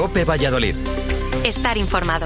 COPE Valladolid. Estar informado.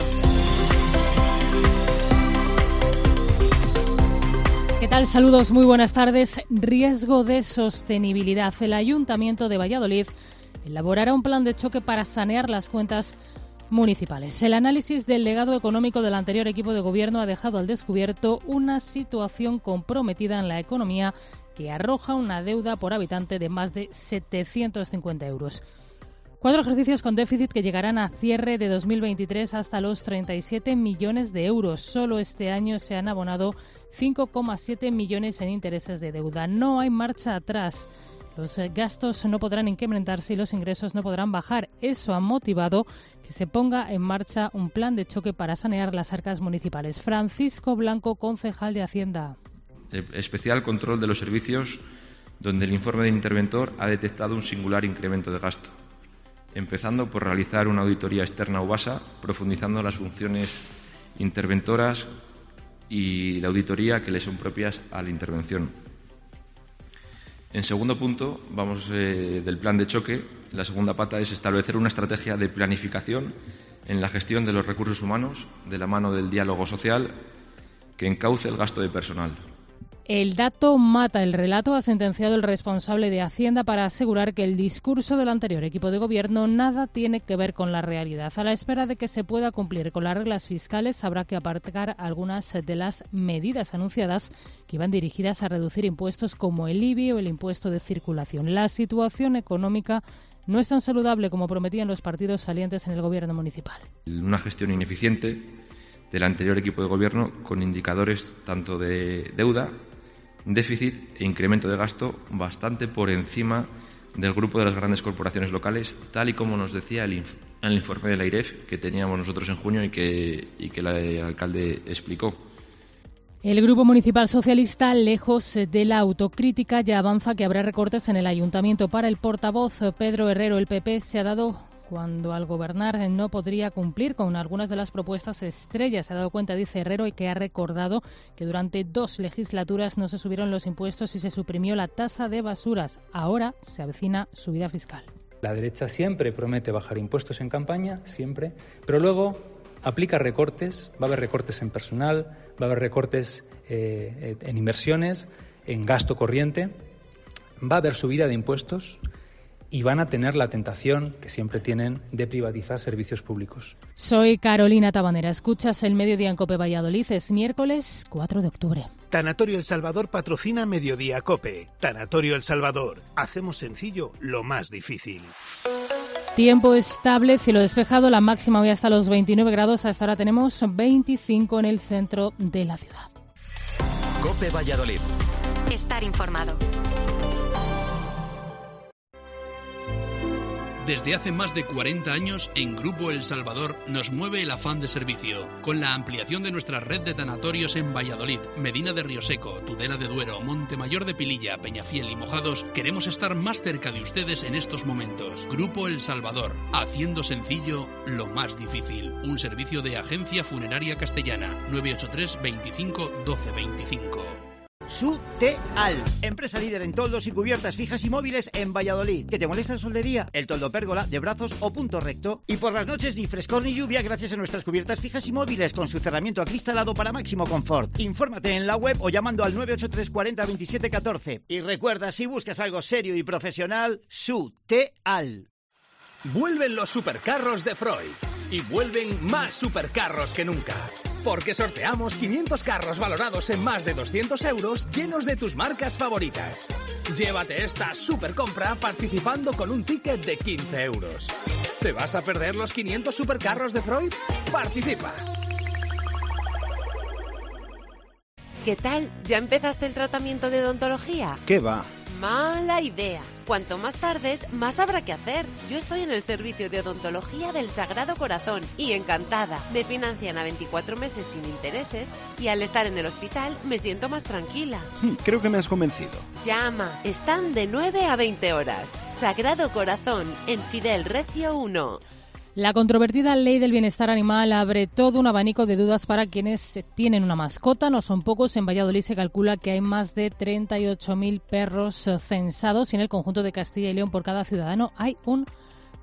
¿Qué tal? Saludos, muy buenas tardes. Riesgo de sostenibilidad. El Ayuntamiento de Valladolid elaborará un plan de choque para sanear las cuentas municipales. El análisis del legado económico del anterior equipo de gobierno ha dejado al descubierto una situación comprometida en la economía que arroja una deuda por habitante de más de 750 euros. 4 ejercicios con déficit que llegarán a cierre de 2023 hasta los 37 millones de euros. Solo este año se han abonado 5,7 millones en intereses de deuda. No hay marcha atrás. Los gastos no podrán incrementarse y los ingresos no podrán bajar. Eso ha motivado que se ponga en marcha un plan de choque para sanear las arcas municipales. Francisco Blanco, concejal de Hacienda. El especial control de los servicios, donde el informe del interventor ha detectado un singular incremento de gasto, empezando por realizar una auditoría externa UBASA, profundizando las funciones interventoras y de auditoría que le son propias a la intervención. En segundo punto, vamos del plan de choque. La segunda pata es establecer una estrategia de planificación en la gestión de los recursos humanos, de la mano del diálogo social, que encauce el gasto de personal. El dato mata el relato, ha sentenciado el responsable de Hacienda para asegurar que el discurso del anterior equipo de gobierno nada tiene que ver con la realidad. A la espera de que se pueda cumplir con las reglas fiscales, habrá que aparcar algunas de las medidas anunciadas que iban dirigidas a reducir impuestos como el IBI o el impuesto de circulación. La situación económica no es tan saludable como prometían los partidos salientes en el gobierno municipal. Una gestión ineficiente del anterior equipo de gobierno con indicadores tanto de deuda, déficit e incremento de gasto bastante por encima del grupo de las grandes corporaciones locales, tal y como nos decía el informe de la AIREF que teníamos nosotros en junio y que el alcalde explicó. El Grupo Municipal Socialista, lejos de la autocrítica, ya avanza que habrá recortes en el ayuntamiento. Para el portavoz Pedro Herrero, el PP se ha dado cuando al gobernar no podría cumplir con algunas de las propuestas estrellas. Se ha dado cuenta, dice Herrero, y que ha recordado que durante 2 legislaturas no se subieron los impuestos y se suprimió la tasa de basuras. Ahora se avecina subida fiscal. La derecha siempre promete bajar impuestos en campaña, siempre, pero luego aplica recortes. Va a haber recortes en personal, va a haber recortes en inversiones, en gasto corriente, va a haber subida de impuestos y van a tener la tentación, que siempre tienen, de privatizar servicios públicos. Soy Carolina Tabanera. Escuchas el Mediodía en COPE Valladolid. Es miércoles 4 de octubre. Tanatorio El Salvador patrocina Mediodía COPE. Tanatorio El Salvador. Hacemos sencillo lo más difícil. Tiempo estable, cielo despejado. La máxima hoy hasta los 29 grados. Hasta ahora tenemos 25 en el centro de la ciudad. COPE Valladolid. Estar informado. Desde hace más de 40 años, en Grupo El Salvador nos mueve el afán de servicio. Con la ampliación de nuestra red de tanatorios en Valladolid, Medina de Rioseco, Tudela de Duero, Montemayor de Pililla, Peñafiel y Mojados, queremos estar más cerca de ustedes en estos momentos. Grupo El Salvador, haciendo sencillo lo más difícil. Un servicio de Agencia Funeraria Castellana, 983 25 12 25. Suteal, empresa líder en toldos y cubiertas fijas y móviles en Valladolid. ¿Que te molesta el sol de día? El toldo pérgola, de brazos o punto recto. Y por las noches ni frescor ni lluvia gracias a nuestras cubiertas fijas y móviles con su cerramiento acristalado para máximo confort. Infórmate en la web o llamando al 983 40 27 14. Y recuerda, si buscas algo serio y profesional, Suteal. Vuelven los supercarros de Freud. Y vuelven más supercarros que nunca. Porque sorteamos 500 carros valorados en más de 200 euros llenos de tus marcas favoritas. Llévate esta supercompra participando con un ticket de 15 euros. ¿Te vas a perder los 500 supercarros de Freud? ¡Participa! ¿Qué tal? ¿Ya empezaste el tratamiento de odontología? ¿Qué va? Mala idea. Cuanto más tardes, más habrá que hacer. Yo estoy en el servicio de odontología del Sagrado Corazón y encantada. Me financian a 24 meses sin intereses y al estar en el hospital me siento más tranquila. Creo que me has convencido. Llama. Están de 9 a 20 horas. Sagrado Corazón, en Fidel Recio 1. La controvertida Ley del Bienestar Animal abre todo un abanico de dudas para quienes tienen una mascota. No son pocos. En Valladolid se calcula que hay más de 38.000 perros censados y en el conjunto de Castilla y León por cada ciudadano hay un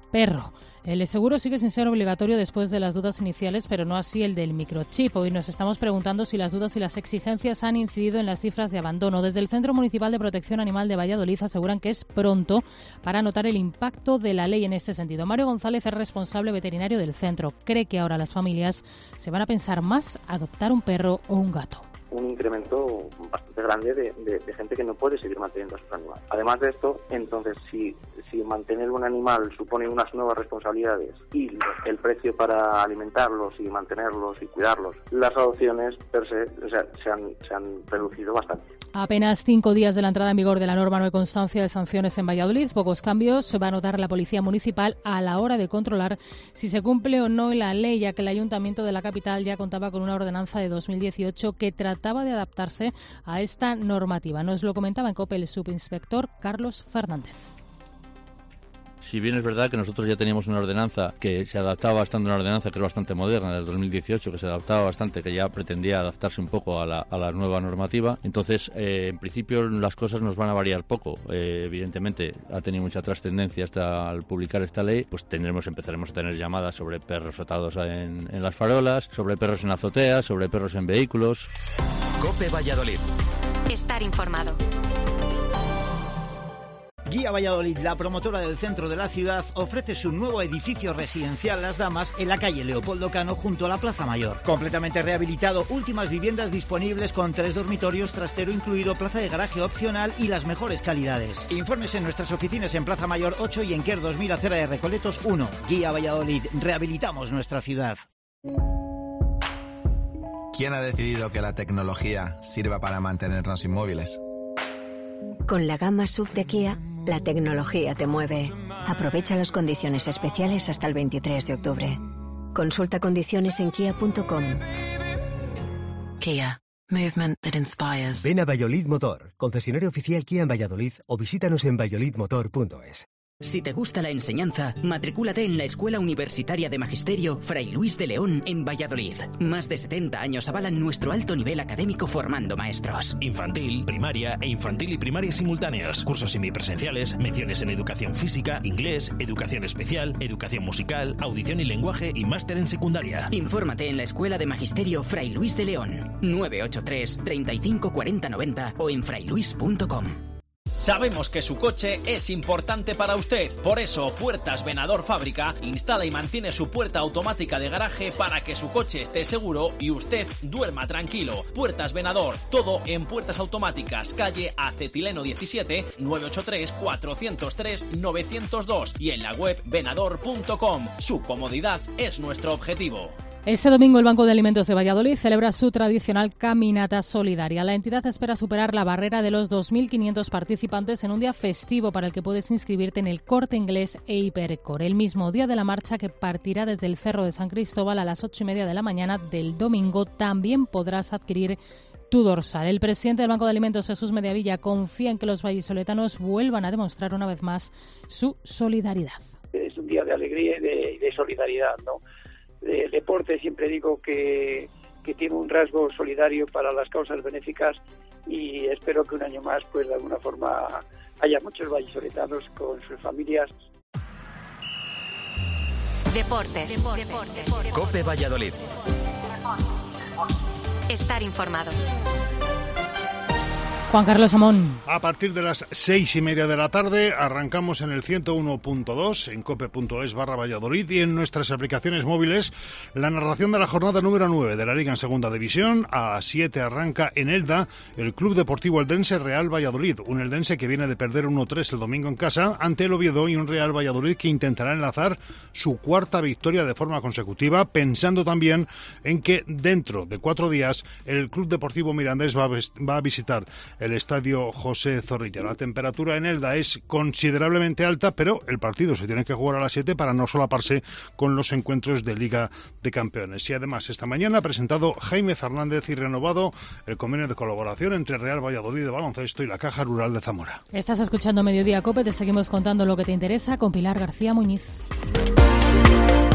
perro. El seguro sigue sin ser obligatorio después de las dudas iniciales, pero no así el del microchip. Hoy nos estamos preguntando si las dudas y las exigencias han incidido en las cifras de abandono. Desde el Centro Municipal de Protección Animal de Valladolid aseguran que es pronto para notar el impacto de la ley en este sentido. Mario González es responsable veterinario del centro. Cree que ahora las familias se van a pensar más adoptar un perro o un gato. Un incremento bastante grande de gente que no puede seguir manteniendo a sus animales. Además de esto, entonces, si mantener un animal supone unas nuevas responsabilidades y el precio para alimentarlos y mantenerlos y cuidarlos, las adopciones per se se han reducido bastante. A apenas 5 días de la entrada en vigor de la norma no hay constancia de sanciones en Valladolid. Pocos cambios se va a notar la Policía Municipal a la hora de controlar si se cumple o no la ley, ya que el Ayuntamiento de la capital ya contaba con una ordenanza de 2018 que trataba de adaptarse a esta normativa. Nos lo comentaba en COPE el subinspector Carlos Fernández. Si bien es verdad que nosotros ya teníamos una ordenanza que se adaptaba bastante, una ordenanza que era bastante moderna, del 2018, que se adaptaba bastante, que ya pretendía adaptarse un poco a la nueva normativa, entonces en principio las cosas nos van a variar poco. Evidentemente ha tenido mucha trascendencia hasta al publicar esta ley, pues empezaremos a tener llamadas sobre perros atados en las farolas, sobre perros en azoteas, sobre perros en vehículos. COPE Valladolid. Estar informado. Guía Valladolid, la promotora del centro de la ciudad, ofrece su nuevo edificio residencial Las Damas en la calle Leopoldo Cano junto a la Plaza Mayor. Completamente rehabilitado, últimas viviendas disponibles con 3 dormitorios, trastero incluido, plaza de garaje opcional y las mejores calidades. Informes en nuestras oficinas en Plaza Mayor 8 y en Quer 2000 Acera de Recoletos 1. Guía Valladolid, rehabilitamos nuestra ciudad. ¿Quién ha decidido que la tecnología sirva para mantenernos inmóviles? Con la gama SUV de Kia, la tecnología te mueve. Aprovecha las condiciones especiales hasta el 23 de octubre. Consulta condiciones en kia.com. Kia. Movement that inspires. Ven a Valladolid Motor, concesionario oficial Kia en Valladolid, o visítanos en valladolidmotor.es. Si te gusta la enseñanza, matricúlate en la Escuela Universitaria de Magisterio Fray Luis de León en Valladolid. Más de 70 años avalan nuestro alto nivel académico formando maestros. Infantil, primaria e infantil y primaria simultáneos. Cursos semipresenciales, menciones en educación física, inglés, educación especial, educación musical, audición y lenguaje y máster en secundaria. Infórmate en la Escuela de Magisterio Fray Luis de León. 983 35 40 90 o en frailuis.com. Sabemos que su coche es importante para usted, por eso Puertas Venador Fábrica instala y mantiene su puerta automática de garaje para que su coche esté seguro y usted duerma tranquilo. Puertas Venador, todo en puertas automáticas, calle Acetileno 17, 983 403 902 y en la web venador.com. Su comodidad es nuestro objetivo. Este domingo el Banco de Alimentos de Valladolid celebra su tradicional caminata solidaria. La entidad espera superar la barrera de los 2.500 participantes en un día festivo para el que puedes inscribirte en el Corte Inglés e Hipercor. El mismo día de la marcha, que partirá desde el Cerro de San Cristóbal a las 8:30 de la mañana del domingo, también podrás adquirir tu dorsal. El presidente del Banco de Alimentos, Jesús Mediavilla, confía en que los vallisoletanos vuelvan a demostrar una vez más su solidaridad. Es un día de alegría y de solidaridad, ¿no? El deporte siempre digo que tiene un rasgo solidario para las causas benéficas y espero que un año más, pues de alguna forma, haya muchos vallisoletanos con sus familias. Deportes. COPE Valladolid. Estar informado. Juan Carlos Amón. A partir de las 6:30 de la tarde arrancamos en el 101.2 en cope.es/Valladolid y en nuestras aplicaciones móviles la narración de la jornada número 9 de la Liga en Segunda División. A las 7 arranca en Elda el Club Deportivo Eldense Real Valladolid, un eldense que viene de perder 1-3 el domingo en casa ante el Oviedo, y un Real Valladolid que intentará enlazar su cuarta victoria de forma consecutiva, pensando también en que dentro de 4 días el Club Deportivo Mirandés va a visitar el estadio José Zorrilla. La temperatura en Elda es considerablemente alta, pero el partido se tiene que jugar a las 7 para no solaparse con los encuentros de Liga de Campeones. Y además esta mañana ha presentado Jaime Fernández y renovado el convenio de colaboración entre Real Valladolid de baloncesto y la Caja Rural de Zamora. Estás escuchando Mediodía Cope, te seguimos contando lo que te interesa con Pilar García Muñiz.